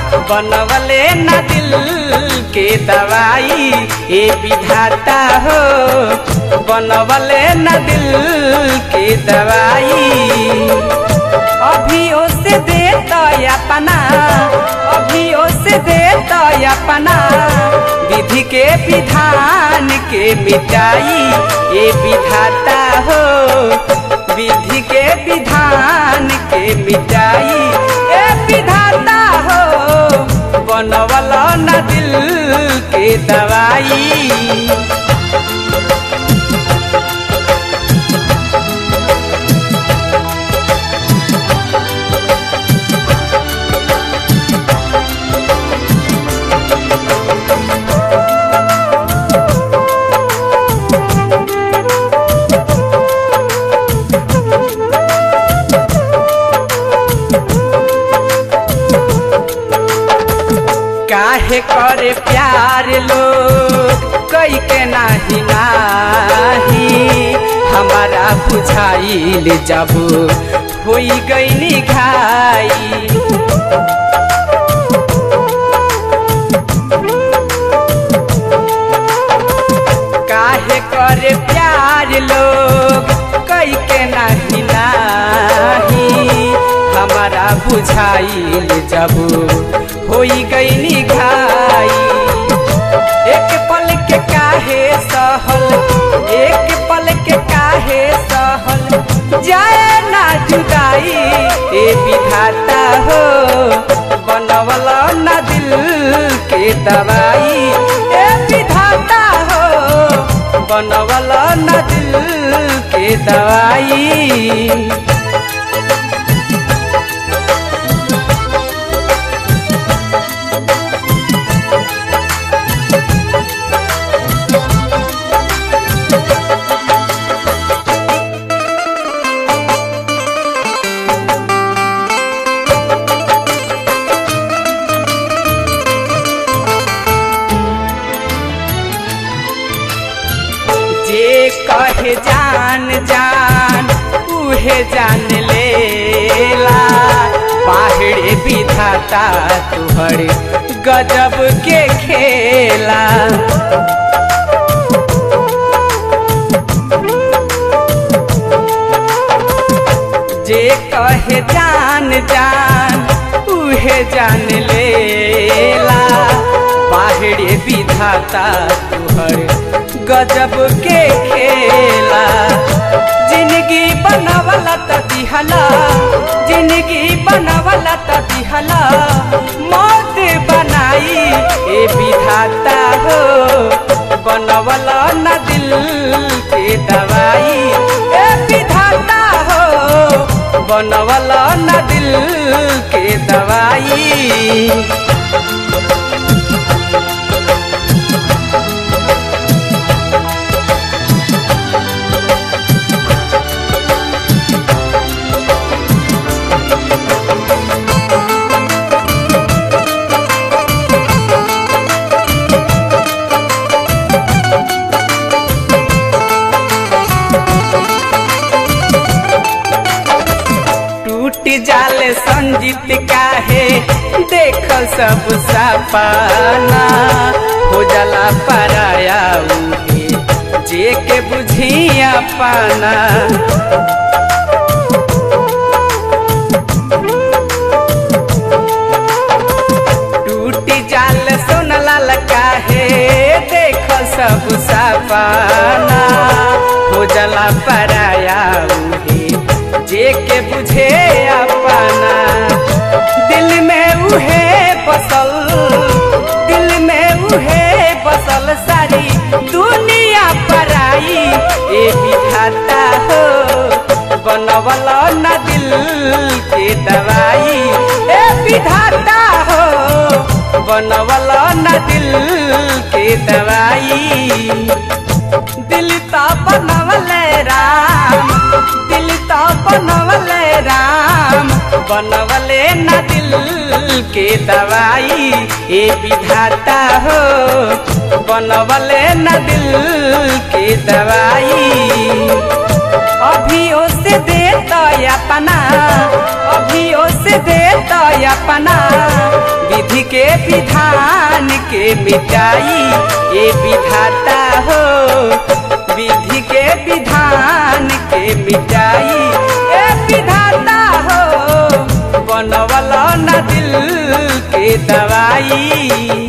बनवले न दिल के दवाई ए विधाता हो बनवले न दिल के दवाई। अभी उसे दे तो अपना अभी उसे दे तो अपना विधि के विधान के मिटाई ये विधाता हो विधि के विधान के मिटाई ए विधाता हो बनवला न दिल के दवाई। काहे करे प्यार लोग कई के नाही नाही हमारा बुझाइल जब होई गई घाई। काहे करे प्यार लोग कई के नाही नाही हमारा बुझाइल जब होई गई घाई। एक पल के काहे सहल एक पल के काहे सहल जाए ना जुदाई ए विधाता हो बनवला न दिल के दवाई ए विधाता हो बनवला न दिल के दवाई। जे कहे जान जान उहे जान लेला बाहरे विधाता तुहर गजब के खेला। जे कहे जान जान उहे जान लेला बाहरे विधाता तुहर गजब के खेला। जिंदगी बनवला त दिहला जिंदगी बनवला त दिहला मौत बनाई ए विधाता हो बनवला न दिल के दवाई ए विधाता हो बनवला न दिल के दवाई। जाल संजीत काहे देख सब सपना हो जाला पराया उहे जे के बुझिया पाना। टूट जाल सोनलाल काहे देख सब सपना हो जाला पराया उहे जे के बुझे अपना। दिल में उहे बसल दिल में उहे बसल सारी दुनिया पराई ए विधाता हो बनवला न दिल के दवाई ए विधाता हो बनवला न दिल के दवाई। दिल तो बनवले राम दिल तो बनवले राम बनवले न दिल के दवाई ए विधाता हो बनवले न दिल के दवाई। अभियो से दे तो अपना, अभियो से दे तो अपना विधि के विधान के मिटाई। ये विधाता हो विधि के विधान के मिटाई। ये विधाता हो बनवल न दिल के दवाई।